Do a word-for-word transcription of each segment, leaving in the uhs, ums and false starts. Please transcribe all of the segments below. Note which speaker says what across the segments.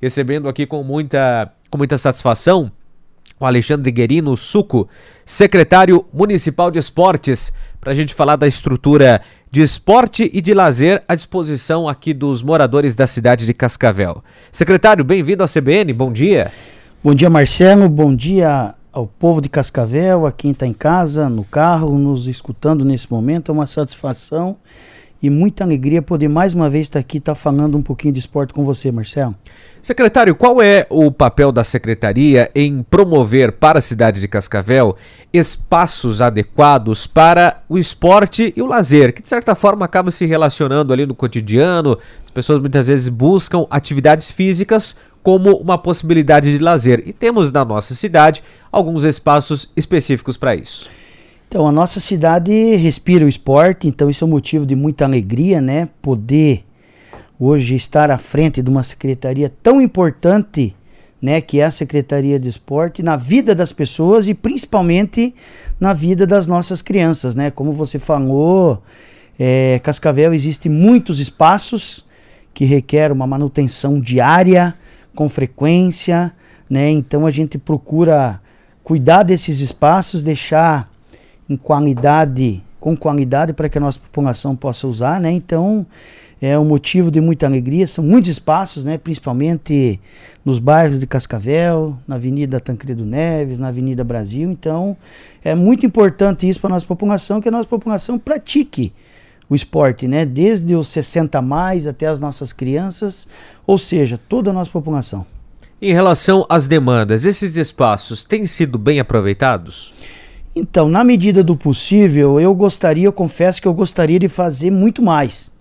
Speaker 1: recebendo aqui com muita, com muita satisfação o Alexandre Guerino Suco, secretário municipal de esportes, para a gente falar da estrutura de esporte e de lazer à disposição aqui dos moradores da cidade de Cascavel. Secretário, bem-vindo à C B N, bom dia.
Speaker 2: Bom dia, Marcelo, bom dia ao povo de Cascavel, a quem está em casa, no carro, nos escutando nesse momento. É uma satisfação e muita alegria poder mais uma vez estar aqui, estar falando um pouquinho de esporte com você, Marcelo.
Speaker 1: Secretário, qual é o papel da Secretaria em promover para a cidade de Cascavel espaços adequados para o esporte e o lazer, que de certa forma acaba se relacionando ali no cotidiano? As pessoas muitas vezes buscam atividades físicas como uma possibilidade de lazer, e temos na nossa cidade alguns espaços específicos para isso.
Speaker 2: Então, a nossa cidade respira o esporte, então isso é um motivo de muita alegria, né? Poder hoje estar à frente de uma secretaria tão importante, né, que é a Secretaria de Esporte, na vida das pessoas e principalmente na vida das nossas crianças, né? Como você falou, é, Cascavel existe muitos espaços que requerem uma manutenção diária, com frequência, né? Então a gente procura cuidar desses espaços, deixar em qualidade, com qualidade para que a nossa população possa usar, né? Então é um motivo de muita alegria, são muitos espaços, né? Principalmente nos bairros de Cascavel, na Avenida Tancredo Neves, na Avenida Brasil. Então é muito importante isso para a nossa população, que a nossa população pratique o esporte, né? Desde os sessenta a mais até as nossas crianças, ou seja, toda a nossa população.
Speaker 1: Em relação às demandas, esses espaços têm sido bem aproveitados?
Speaker 2: Então, na medida do possível, eu gostaria, eu confesso que eu gostaria de fazer muito mais.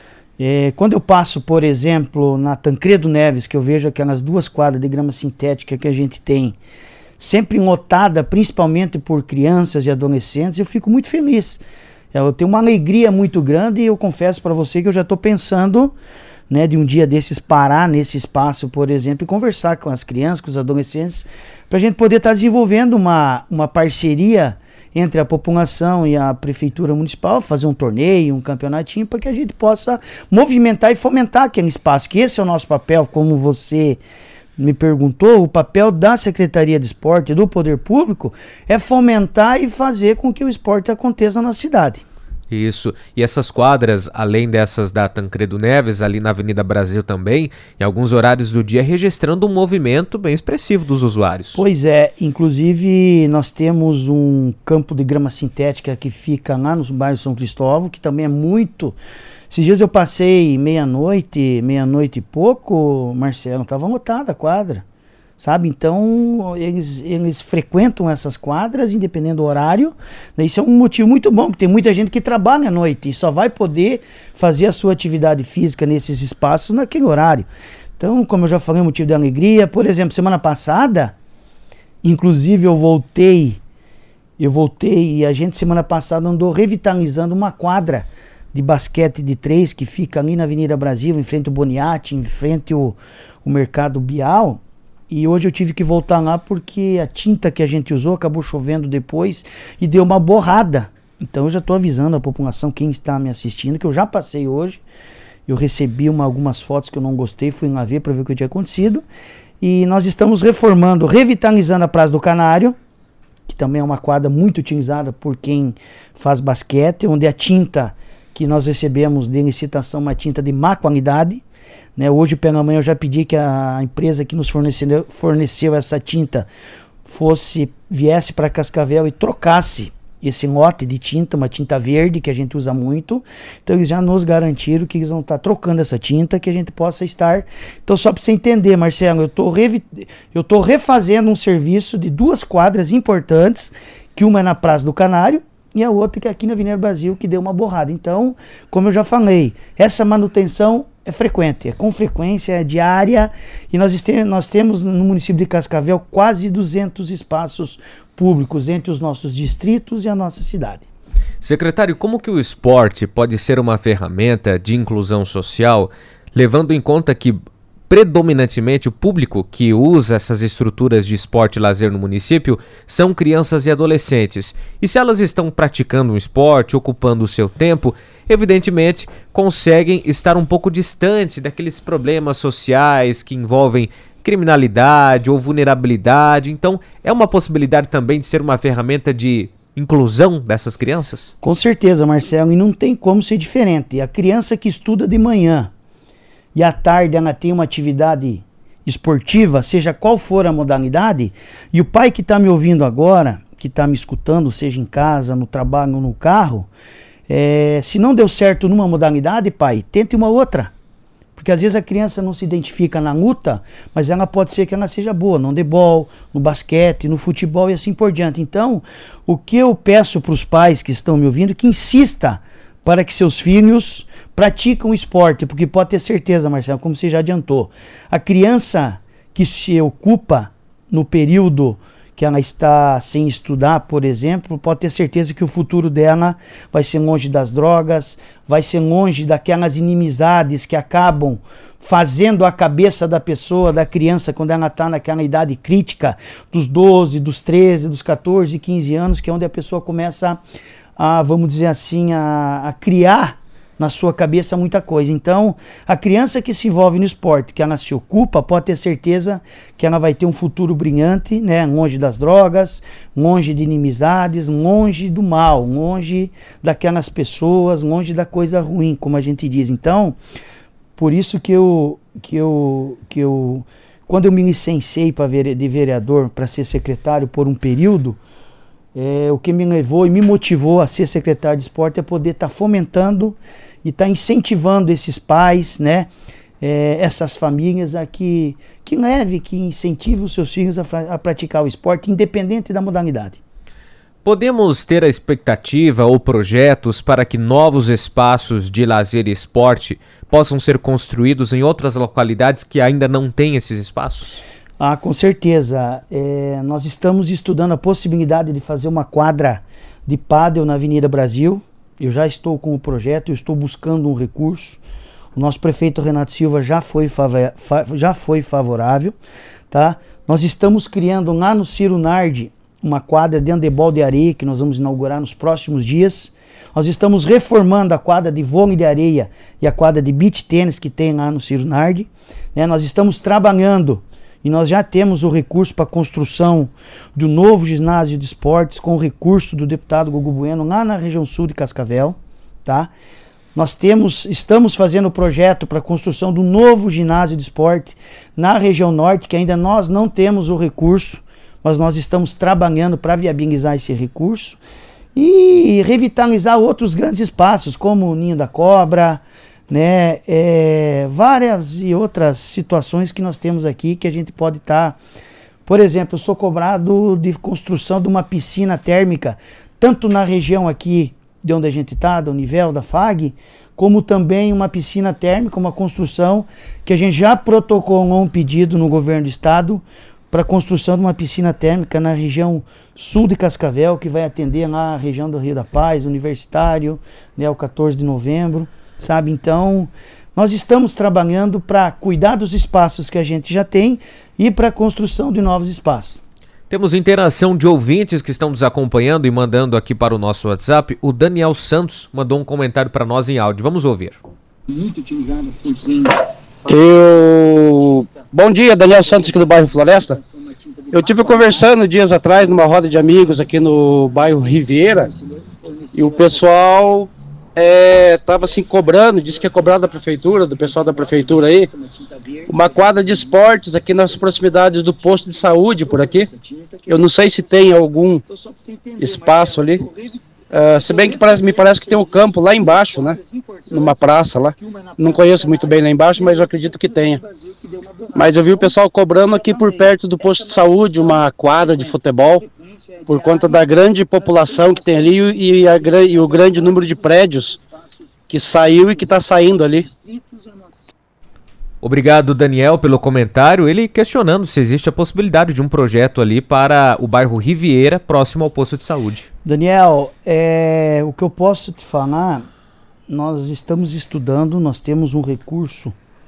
Speaker 2: É, quando eu passo, por exemplo, na Tancredo Neves, que eu vejo aquelas duas quadras de grama sintética que a gente tem, sempre lotada, principalmente por crianças e adolescentes, eu fico muito feliz. Eu tenho uma alegria muito grande e eu confesso para você que eu já estou pensando, né, de um dia desses parar nesse espaço, por exemplo, e conversar com as crianças, com os adolescentes, para a gente poder estar tá desenvolvendo uma, uma parceria entre a população e a prefeitura municipal, fazer um torneio, um campeonatinho, para que a gente possa movimentar e fomentar aquele espaço, que esse é o nosso papel, como você me perguntou. O papel da Secretaria de Esporte, do Poder Público, é fomentar e fazer com que o esporte aconteça na cidade.
Speaker 1: Isso, e essas quadras, além dessas da Tancredo Neves, ali na Avenida Brasil também, em alguns horários do dia, registrando um movimento bem expressivo dos usuários.
Speaker 2: Pois é, inclusive nós temos um campo de grama sintética que fica lá no bairro São Cristóvão, que também é muito... Esses dias eu passei meia-noite, meia-noite e pouco, Marcelo, estava lotada a quadra, sabe? Então eles, eles frequentam essas quadras, independente do horário, né? Isso é um motivo muito bom, porque tem muita gente que trabalha à noite e só vai poder fazer a sua atividade física nesses espaços naquele horário. Então, como eu já falei, é um motivo de alegria. Por exemplo, semana passada, inclusive eu voltei, eu voltei e a gente semana passada andou revitalizando uma quadra de basquete de três que fica ali na Avenida Brasil, em frente ao Boniati, em frente ao, ao Mercado Bial. E hoje eu tive que voltar lá porque a tinta que a gente usou acabou chovendo depois e deu uma borrada. Então eu já estou avisando a população, quem está me assistindo, que eu já passei hoje. Eu recebi uma, algumas fotos que eu não gostei, fui lá ver para ver o que tinha acontecido. E nós estamos reformando, revitalizando a Praça do Canário, que também é uma quadra muito utilizada por quem faz basquete, onde a tinta que nós recebemos de licitação, uma tinta de má qualidade, né? Hoje pela manhã eu já pedi que a empresa que nos forneceu, forneceu essa tinta fosse, viesse para Cascavel e trocasse esse lote de tinta, uma tinta verde que a gente usa muito. Então eles já nos garantiram que eles vão estar trocando essa tinta, que a gente possa estar. Então, só para você entender, Marcelo, eu estou revi... eu estou refazendo um serviço de duas quadras importantes, que uma é na Praça do Canário e a outra que é aqui na Avenida Brasil, que deu uma borrada. Então, como eu já falei, essa manutenção é frequente, é com frequência, é diária, e nós, este, nós temos no município de Cascavel quase duzentos espaços públicos entre os nossos distritos e a nossa cidade.
Speaker 1: Secretário, como que o esporte pode ser uma ferramenta de inclusão social, levando em conta que predominantemente o público que usa essas estruturas de esporte e lazer no município são crianças e adolescentes. E se elas estão praticando um esporte, ocupando o seu tempo, evidentemente conseguem estar um pouco distante daqueles problemas sociais que envolvem criminalidade ou vulnerabilidade. Então, é uma possibilidade também de ser uma ferramenta de inclusão dessas crianças?
Speaker 2: Com certeza, Marcelo, e não tem como ser diferente. A criança que estuda de manhã e à tarde ela tem uma atividade esportiva, seja qual for a modalidade, e o pai que está me ouvindo agora, que está me escutando, seja em casa, no trabalho ou no carro, é, se não deu certo numa modalidade, pai, tente uma outra. Porque às vezes a criança não se identifica na luta, mas ela pode ser que ela seja boa no handebol, no basquete, no futebol e assim por diante. Então, o que eu peço para os pais que estão me ouvindo, que insista para que seus filhos praticam esporte, porque pode ter certeza, Marcelo, como você já adiantou, a criança que se ocupa no período que ela está sem estudar, por exemplo, pode ter certeza que o futuro dela vai ser longe das drogas, vai ser longe daquelas inimizades que acabam fazendo a cabeça da pessoa, da criança, quando ela está naquela idade crítica dos doze, dos treze, dos quatorze, quinze anos, que é onde a pessoa começa a, vamos dizer assim, a, a criar na sua cabeça muita coisa. Então, a criança que se envolve no esporte, que ela se ocupa, pode ter certeza que ela vai ter um futuro brilhante, né? Longe das drogas, longe de inimizades, longe do mal, longe daquelas pessoas, longe da coisa ruim, como a gente diz. Então, por isso que eu, que eu, que eu quando eu me licenciei pra vere, de vereador para ser secretário por um período, é, o que me levou e me motivou a ser secretário de esporte é poder estar tá fomentando e está incentivando esses pais, né, é, essas famílias a que, que leve, que incentive os seus filhos a, a praticar o esporte, independente da modalidade.
Speaker 1: Podemos ter a expectativa ou projetos para que novos espaços de lazer e esporte possam ser construídos em outras localidades que ainda não têm esses espaços?
Speaker 2: Ah, com certeza. É, nós estamos estudando a possibilidade de fazer uma quadra de pádel na Avenida Brasil. Eu já estou com o projeto, eu estou buscando um recurso. O nosso prefeito Renato Silva já foi, fa já foi favorável, tá? Nós estamos criando lá no Ciro Nardi uma quadra de handebol de areia que nós vamos inaugurar nos próximos dias. Nós estamos reformando a quadra de vôlei de areia e a quadra de beach tênis que tem lá no Ciro Nardi, né? Nós estamos trabalhando e nós já temos o recurso para a construção do novo ginásio de esportes com o recurso do deputado Gugu Bueno lá na região sul de Cascavel, tá? Nós temos, estamos fazendo o projeto para a construção do novo ginásio de esporte na região norte, que ainda nós não temos o recurso, mas nós estamos trabalhando para viabilizar esse recurso e revitalizar outros grandes espaços, como o Ninho da Cobra, né, é, várias e outras situações que nós temos aqui que a gente pode estar, tá, por exemplo, eu sou cobrado de construção de uma piscina térmica, tanto na região aqui de onde a gente está, do nível da F A G, como também uma piscina térmica, uma construção que a gente já protocolou um pedido no governo do estado para a construção de uma piscina térmica na região sul de Cascavel, que vai atender lá a região do Rio da Paz, Universitário, né, o quatorze de novembro. Sabe? Então, nós estamos trabalhando para cuidar dos espaços que a gente já tem e para a construção de novos espaços.
Speaker 1: Temos interação de ouvintes que estão nos acompanhando e mandando aqui para o nosso WhatsApp. O Daniel Santos mandou um comentário para nós em áudio. Vamos ouvir.
Speaker 3: Eu... Bom dia, Daniel Santos aqui do bairro Floresta. Eu tive conversando dias atrás numa roda de amigos aqui no bairro Riviera e o pessoal... É, tava assim cobrando, disse que é cobrado da prefeitura, do pessoal da prefeitura aí, uma quadra de esportes aqui nas proximidades do posto de saúde por aqui. Eu não sei se tem algum espaço ali, uh, se bem que parece, me parece que tem um campo lá embaixo, né, numa praça lá. Não conheço muito bem lá embaixo, mas eu acredito que tenha. Mas eu vi o pessoal cobrando aqui por perto do posto de saúde uma quadra de futebol, por conta da grande população que tem ali e, a, e o grande número de prédios que saiu e que está saindo ali.
Speaker 1: Obrigado, Daniel, pelo comentário. Ele questionando se existe a possibilidade de um projeto ali para o bairro Riviera, próximo ao posto de saúde.
Speaker 2: Daniel, é, o que eu posso te falar, nós estamos estudando, nós temos um recurso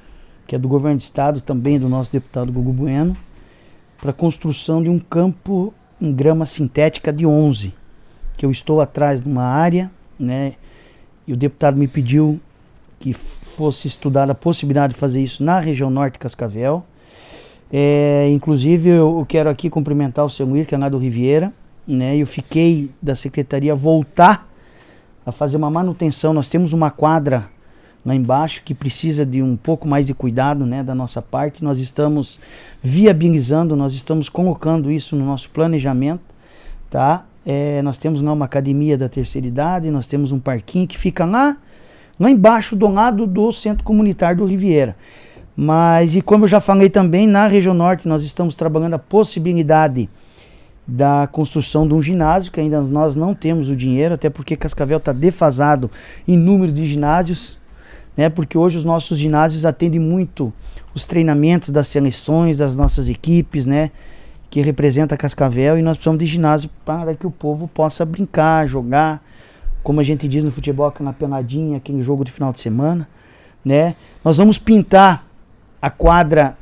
Speaker 2: que é do governo do estado, também do nosso deputado Gugu Bueno, para a construção de um campo em grama sintética de onze, que eu estou atrás de uma área, né? E o deputado me pediu que fosse estudada a possibilidade de fazer isso na região norte de Cascavel. É, inclusive eu quero aqui cumprimentar o seu Mir, que é lá do Riviera, né? Eu fiquei da secretaria voltar a fazer uma manutenção. Nós temos uma quadra lá embaixo que precisa de um pouco mais de cuidado, né, da nossa parte. Nós estamos viabilizando, nós estamos colocando isso no nosso planejamento, tá? É, nós temos lá uma academia da terceira idade, nós temos um parquinho que fica lá, lá embaixo do lado do centro comunitário do Riviera. Mas, e como eu já falei também, na região norte nós estamos trabalhando a possibilidade da construção de um ginásio, que ainda nós não temos o dinheiro, até porque Cascavel está defasado em número de ginásios, né? Porque hoje os nossos ginásios atendem muito os treinamentos das seleções, das nossas equipes, né, que representa Cascavel, e nós precisamos de ginásio para que o povo possa brincar, jogar, como a gente diz no futebol, aquela peladinha, aquele jogo de final de semana, né? Nós vamos pintar a quadra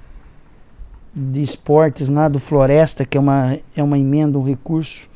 Speaker 2: de esportes lá do Floresta, que é uma, é uma emenda, um recurso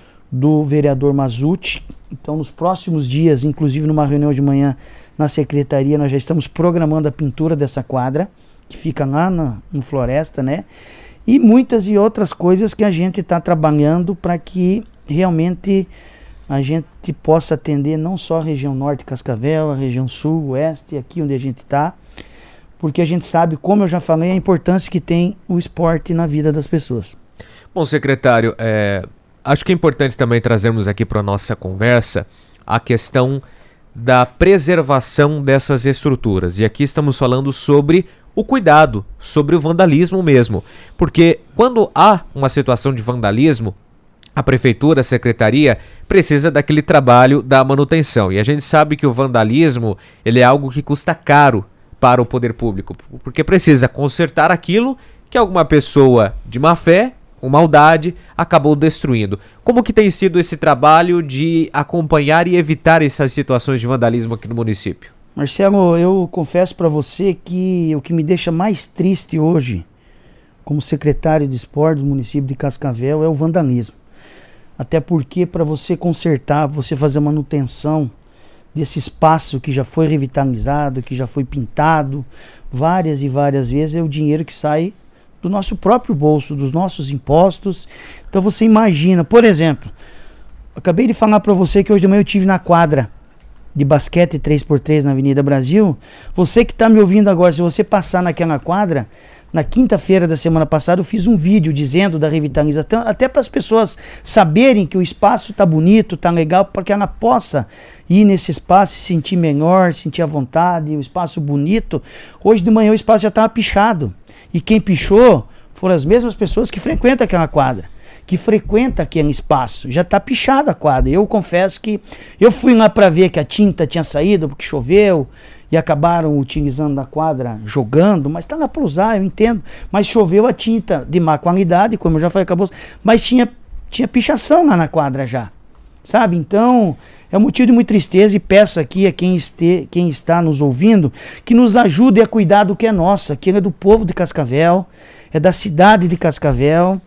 Speaker 2: do vereador Mazzucci. Então, nos próximos dias, inclusive numa reunião de manhã na secretaria, nós já estamos programando a pintura dessa quadra, que fica lá na, no Floresta, né? E muitas e outras coisas que a gente está trabalhando para que realmente a gente possa atender não só a região norte de Cascavel, a região sul, oeste, aqui onde a gente está, porque a gente sabe, como eu já falei, a importância que tem o esporte na vida das pessoas.
Speaker 1: Bom, secretário, é, acho que é importante também trazermos aqui para a nossa conversa a questão da preservação dessas estruturas. E aqui estamos falando sobre o cuidado, sobre o vandalismo mesmo. Porque quando há uma situação de vandalismo, a prefeitura, a secretaria, precisa daquele trabalho da manutenção. E a gente sabe que o vandalismo, ele é algo que custa caro para o poder público, porque precisa consertar aquilo que alguma pessoa de má fé, com maldade, acabou destruindo. Como que tem sido esse trabalho de acompanhar e evitar essas situações de vandalismo aqui no município?
Speaker 2: Marcelo, eu confesso para você que o que me deixa mais triste hoje, como secretário de esporte do município de Cascavel, é o vandalismo. Até porque para você consertar, você fazer manutenção desse espaço que já foi revitalizado, que já foi pintado várias e várias vezes, é o dinheiro que sai do nosso próprio bolso, dos nossos impostos. Então você imagina, por exemplo, acabei de falar para você que hoje de manhã eu estive na quadra de basquete três por três na Avenida Brasil. Você que está me ouvindo agora, se você passar naquela quadra, na quinta-feira da semana passada eu fiz um vídeo dizendo da revitalização, até para as pessoas saberem que o espaço está bonito, está legal, para que ela possa ir nesse espaço e se sentir melhor, sentir à vontade, o espaço bonito. Hoje de manhã o espaço já estava pichado, e quem pichou foram as mesmas pessoas que frequentam aquela quadra, que frequenta aquele espaço. Já está pichada a quadra. Eu confesso que eu fui lá para ver que a tinta tinha saído, porque choveu, e acabaram utilizando a quadra jogando, mas está lá para usar, eu entendo. Mas choveu a tinta de má qualidade, como eu já falei, acabou. Mas tinha, tinha pichação lá na quadra já, sabe? Então é um motivo de muita tristeza, e peço aqui a quem, este, quem está nos ouvindo que nos ajude a cuidar do que é nosso. Aquilo é do povo de Cascavel, é da cidade de Cascavel,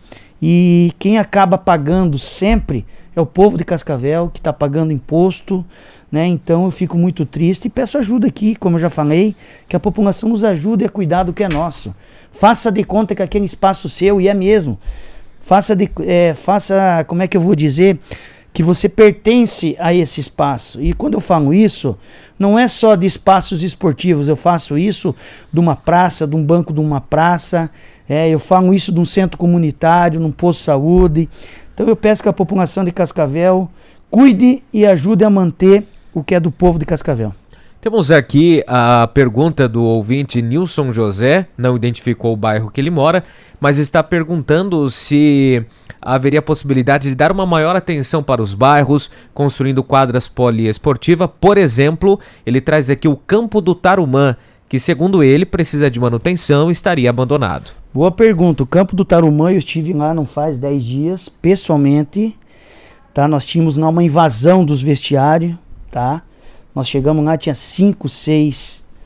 Speaker 2: e quem acaba pagando sempre é o povo de Cascavel, que está pagando imposto, né? Então eu fico muito triste e peço ajuda aqui, como eu já falei, que a população nos ajude a cuidar do que é nosso. Faça de conta que aquele espaço seu, e é mesmo, faça, de, é, faça, como é que eu vou dizer, que você pertence a esse espaço. E quando eu falo isso, não é só de espaços esportivos, eu faço isso de uma praça, de um banco de uma praça, é, eu falo isso de um centro comunitário, num posto de saúde. Então eu peço que a população de Cascavel cuide e ajude a manter o que é do povo de Cascavel.
Speaker 1: Temos aqui a pergunta do ouvinte Nilson José, não identificou o bairro que ele mora, mas está perguntando se haveria possibilidade de dar uma maior atenção para os bairros, construindo quadras poliesportivas. Por exemplo, ele traz aqui o Campo do Tarumã, que segundo ele precisa de manutenção e estaria abandonado.
Speaker 2: Boa pergunta. O Campo do Tarumã, eu estive lá não faz dez dias, pessoalmente, tá? Nós tínhamos lá uma invasão dos vestiários, tá? Nós chegamos lá, tinha cinco, seis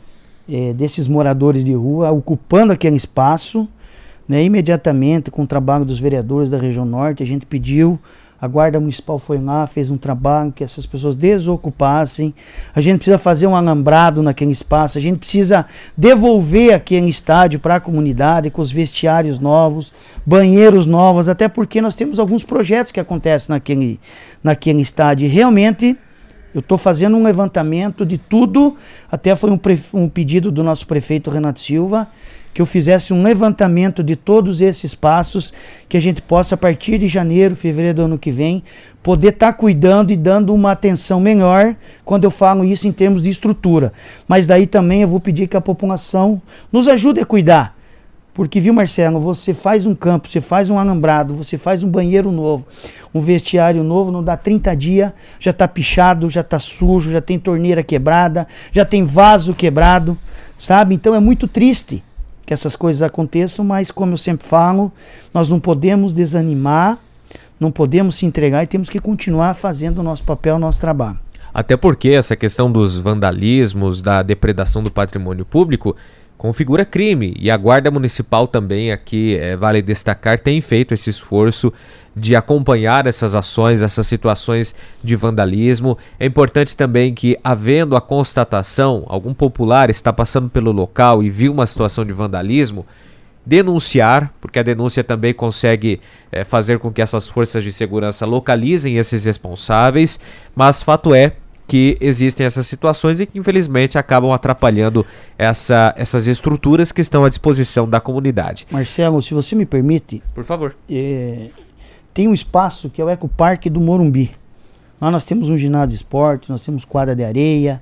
Speaker 2: é, desses moradores de rua, ocupando aquele espaço, né, imediatamente com o trabalho dos vereadores da região norte, a gente pediu, a Guarda Municipal foi lá, fez um trabalho que essas pessoas desocupassem, a gente precisa fazer um alambrado naquele espaço, a gente precisa devolver aquele estádio para a comunidade com os vestiários novos, banheiros novos, até porque nós temos alguns projetos que acontecem naquele, naquele estádio. E realmente, eu estou fazendo um levantamento de tudo, até foi um, um pedido do nosso prefeito Renato Silva, que eu fizesse um levantamento de todos esses passos, que a gente possa, a partir de janeiro, fevereiro do ano que vem, poder estar tá cuidando e dando uma atenção melhor, quando eu falo isso em termos de estrutura. Mas daí também eu vou pedir que a população nos ajude a cuidar. Porque, viu, Marcelo, você faz um campo, você faz um alambrado, você faz um banheiro novo, um vestiário novo, não dá trinta dias, já está pichado, já está sujo, já tem torneira quebrada, já tem vaso quebrado, sabe? Então é muito triste que essas coisas aconteçam, mas como eu sempre falo, nós não podemos desanimar, não podemos se entregar e temos que continuar fazendo o nosso papel, o nosso trabalho.
Speaker 1: Até porque essa questão dos vandalismos, da depredação do patrimônio público, configura crime, e a Guarda Municipal também aqui, é, vale destacar, tem feito esse esforço de acompanhar essas ações, essas situações de vandalismo. É importante também que, havendo a constatação, algum popular está passando pelo local e viu uma situação de vandalismo, denunciar, porque a denúncia também consegue é, fazer com que essas forças de segurança localizem esses responsáveis, mas fato é que existem essas situações e que infelizmente acabam atrapalhando essa, essas estruturas que estão à disposição da comunidade.
Speaker 2: Marcelo, se você me permite,
Speaker 1: por favor.
Speaker 2: É, tem um espaço que é o Ecoparque do Morumbi. Lá nós temos um ginásio de esportes, nós temos quadra de areia.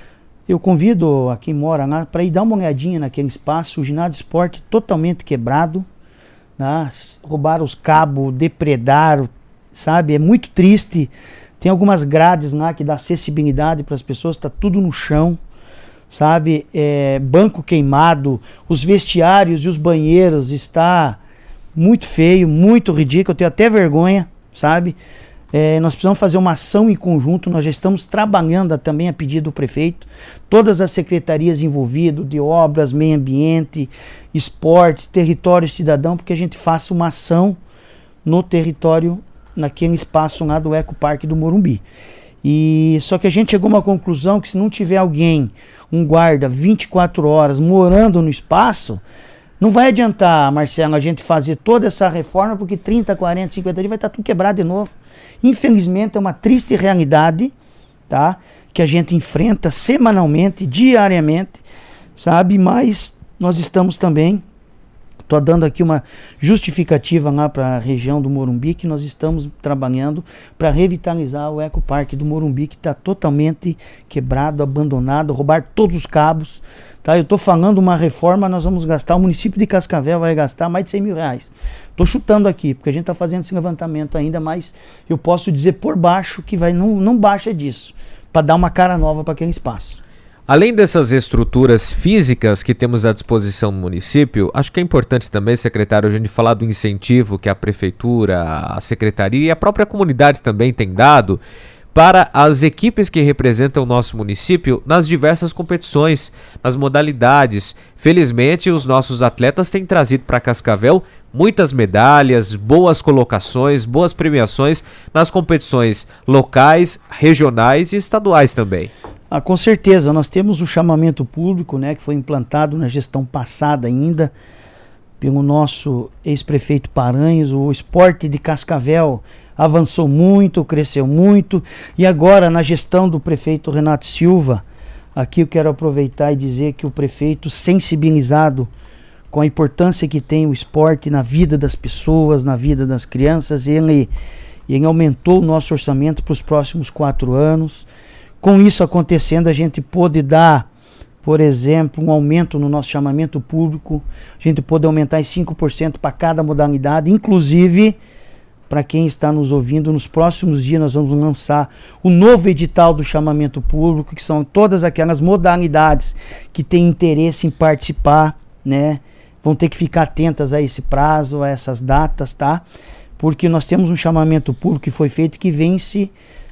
Speaker 2: Eu convido a quem mora lá para ir dar uma olhadinha naquele espaço. O ginásio de esporte totalmente quebrado, né? Roubaram os cabos, depredaram, sabe? É muito triste. Tem algumas grades lá que dá acessibilidade para as pessoas, está tudo no chão, sabe? É, banco queimado, os vestiários e os banheiros está muito feio, muito ridículo, eu tenho até vergonha, sabe? É, nós precisamos fazer uma ação em conjunto, nós já estamos trabalhando também a pedido do prefeito, todas as secretarias envolvidas, de obras, meio ambiente, esportes, território cidadão, porque a gente faça uma ação no território, naquele espaço lá do Ecoparque do Morumbi. E só que a gente chegou a uma conclusão que se não tiver alguém, um guarda vinte e quatro horas morando no espaço, não vai adiantar, Marcelo, a gente fazer toda essa reforma, porque trinta, quarenta, cinquenta dias vai estar tudo quebrado de novo. Infelizmente é uma triste realidade, tá? Que a gente enfrenta semanalmente, diariamente, sabe? Mas nós estamos também, estou dando aqui uma justificativa lá para a região do Morumbi, que nós estamos trabalhando para revitalizar o Ecoparque do Morumbi, que está totalmente quebrado, abandonado, roubar todos os cabos. Tá? Eu estou falando uma reforma, nós vamos gastar, o município de Cascavel vai gastar mais de cem mil reais. Estou chutando aqui, porque a gente está fazendo esse levantamento ainda, mas eu posso dizer por baixo que vai, não, não baixa disso, para dar uma cara nova para aquele espaço.
Speaker 1: Além dessas estruturas físicas que temos à disposição no município, acho que é importante também, secretário, a gente falar do incentivo que a prefeitura, a secretaria e a própria comunidade também tem dado para as equipes que representam o nosso município nas diversas competições, nas modalidades. Felizmente, os nossos atletas têm trazido para Cascavel muitas medalhas, boas colocações, boas premiações nas competições locais, regionais e estaduais também.
Speaker 2: Ah, com certeza, nós temos o chamamento público, né, que foi implantado na gestão passada ainda pelo nosso ex-prefeito Paranhos. O esporte de Cascavel avançou muito, cresceu muito, e agora na gestão do prefeito Renato Silva, aqui eu quero aproveitar e dizer que o prefeito, sensibilizado com a importância que tem o esporte na vida das pessoas, na vida das crianças, ele, ele aumentou o nosso orçamento para os próximos quatro anos. Com isso acontecendo, a gente pôde dar, por exemplo, um aumento no nosso chamamento público, a gente pôde aumentar em cinco por cento para cada modalidade, inclusive, para quem está nos ouvindo, nos próximos dias nós vamos lançar o novo edital do chamamento público, que são todas aquelas modalidades que têm interesse em participar, né? Vão ter que ficar atentas a esse prazo, a essas datas, tá? Porque nós temos um chamamento público que foi feito que vence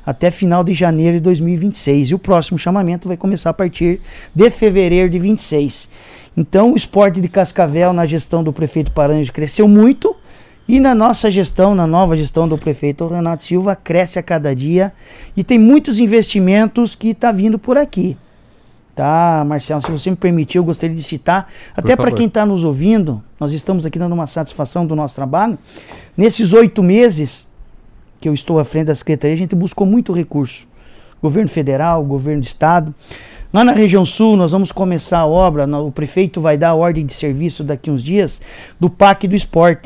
Speaker 2: até final de janeiro de dois mil e vinte e seis. E o próximo chamamento vai começar a partir de fevereiro de vinte e seis. Então o esporte de Cascavel na gestão do prefeito Paranhos cresceu muito e na nossa gestão, na nova gestão do prefeito Renato Silva, cresce a cada dia e tem muitos investimentos que está vindo por aqui. Tá, Marcelo, se você me permitir, eu gostaria de citar, até para quem está nos ouvindo, nós estamos aqui dando uma satisfação do nosso trabalho. Nesses oito meses que eu estou à frente da Secretaria, a gente buscou muito recurso. Governo federal, governo do estado. Lá na região sul, nós vamos começar a obra, o prefeito vai dar a ordem de serviço daqui uns dias, do P A C do Esporte,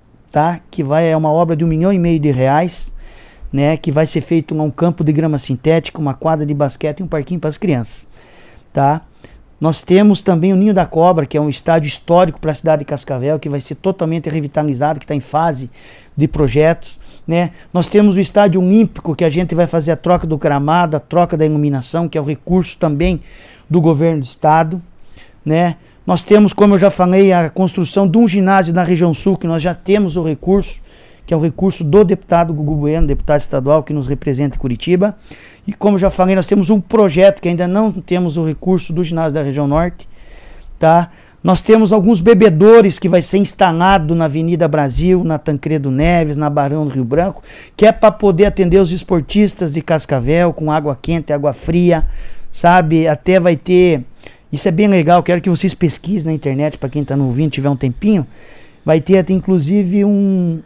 Speaker 2: tá? Que vai, é uma obra de um milhão e meio de reais, né? Que vai ser feito um campo de grama sintética, uma quadra de basquete e um parquinho para as crianças. Tá? Nós temos também o Ninho da Cobra, que é um estádio histórico para a cidade de Cascavel, que vai ser totalmente revitalizado, que está em fase de projetos, né? Nós temos o estádio olímpico, que a gente vai fazer a troca do gramado, a troca da iluminação, que é o recurso também do governo do estado, né? Nós temos, como eu já falei, a construção de um ginásio na região sul, que nós já temos o recurso, que é o recurso do deputado Gugu Bueno, deputado estadual que nos representa em Curitiba. E como já falei, nós temos um projeto que ainda não temos o recurso do ginásio da região norte, tá? Nós temos alguns bebedouros que vai ser instalado na Avenida Brasil, na Tancredo Neves, na Barão do Rio Branco, que é para poder atender os esportistas de Cascavel com água quente, água fria, sabe? Até vai ter, isso é bem legal, quero que vocês pesquisem na internet, para quem está no ouvindo, tiver um tempinho, vai ter até inclusive um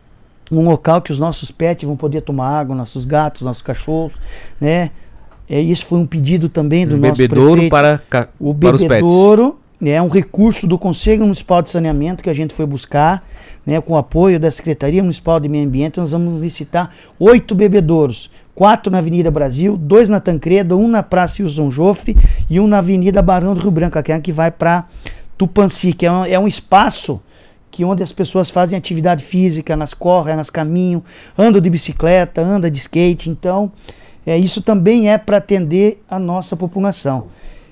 Speaker 2: um local que os nossos pets vão poder tomar água, nossos gatos, nossos cachorros, né? É, isso foi um pedido também do
Speaker 1: um
Speaker 2: nosso
Speaker 1: bebedouro
Speaker 2: prefeito.
Speaker 1: Para, ca...
Speaker 2: o
Speaker 1: para os pets. O
Speaker 2: bebedouro é um recurso do Conselho Municipal de Saneamento que a gente foi buscar, né? Com o apoio da Secretaria Municipal de Meio Ambiente, nós vamos licitar oito bebedouros. Quatro na Avenida Brasil, dois na Tancredo, um na Praça Wilson Joffre e um na Avenida Barão do Rio Branco, aquela que vai para Tupanci, que é um, é um espaço que onde as pessoas fazem atividade física, elas correm, elas caminham, andam de bicicleta, andam de skate. Então, é, isso também é para atender a nossa população.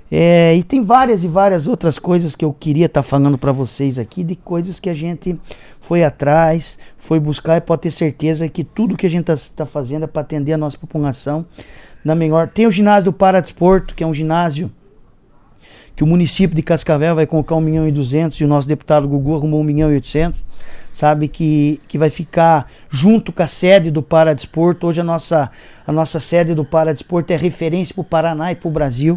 Speaker 2: É, e tem várias e várias outras coisas que eu queria estar tá falando para vocês aqui, de coisas que a gente foi atrás, foi buscar, e pode ter certeza que tudo que a gente está tá fazendo é para atender a nossa população na melhor. Tem o ginásio do Paradesporto, que é um ginásio que o município de Cascavel vai colocar um milhão e duzentos e o nosso deputado Gugu arrumou um milhão e oitocentos, sabe, que, que vai ficar junto com a sede do Paradesporto. Hoje a nossa, a nossa sede do Paradesporto é referência para o Paraná e para o Brasil,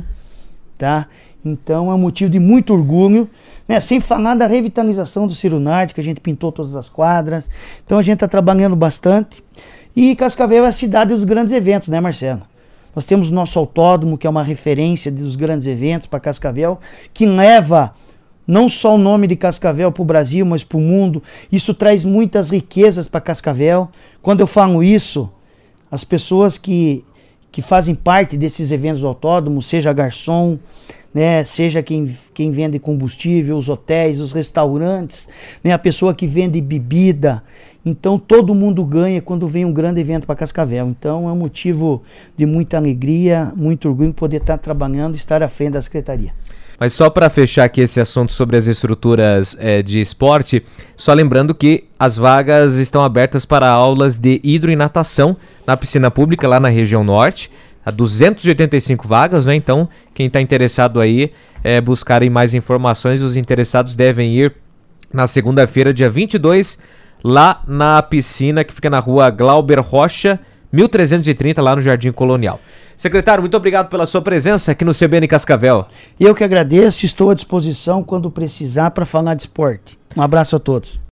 Speaker 2: tá? Então é um motivo de muito orgulho, né? Sem falar da revitalização do Ciro Nardi, que a gente pintou todas as quadras. Então a gente está trabalhando bastante. E Cascavel é a cidade dos grandes eventos, né, Marcelo? Nós temos o nosso autódromo, que é uma referência dos grandes eventos para Cascavel, que leva não só o nome de Cascavel para o Brasil, mas para o mundo. Isso traz muitas riquezas para Cascavel. Quando eu falo isso, as pessoas que, que fazem parte desses eventos do autódromo, seja garçom, né, seja quem, quem vende combustível, os hotéis, os restaurantes, né, a pessoa que vende bebida. Então todo mundo ganha quando vem um grande evento para Cascavel. Então é um motivo de muita alegria, muito orgulho poder estar trabalhando e estar à frente da Secretaria.
Speaker 1: Mas só para fechar aqui esse assunto sobre as estruturas é, de esporte, só lembrando que as vagas estão abertas para aulas de hidro e natação na piscina pública lá na região norte. Há duzentas e oitenta e cinco vagas, né? Então, quem está interessado aí, é, buscarem mais informações, os interessados devem ir na segunda-feira, dia vinte e dois, lá na piscina que fica na rua Glauber Rocha, mil trezentos e trinta, lá no Jardim Colonial. Secretário, muito obrigado pela sua presença aqui no C B N Cascavel.
Speaker 2: Eu que agradeço, estou à disposição quando precisar para falar de esporte. Um abraço a todos.